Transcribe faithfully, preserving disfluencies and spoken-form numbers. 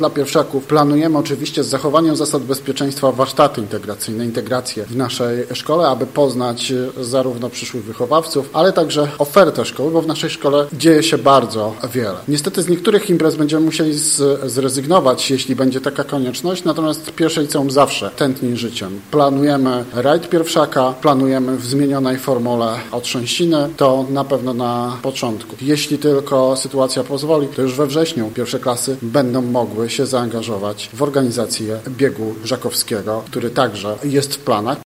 Dla pierwszaków planujemy oczywiście z zachowaniem zasad bezpieczeństwa warsztaty integracyjne, integracje w naszej szkole, aby poznać zarówno przyszłych wychowawców, ale także ofertę szkoły, bo w naszej szkole dzieje się bardzo wiele. Niestety z niektórych imprez będziemy musieli z, zrezygnować, jeśli będzie taka konieczność, natomiast pierwsze liceum zawsze tętni życiem. Planujemy rajd pierwszaka, planujemy w zmienionej formule otrzęsiny, to na pewno na początku. Jeśli tylko sytuacja pozwoli, to już we wrześniu pierwsze klasy będą mogły się zaangażować w organizację biegu żakowskiego, który także jest w planach.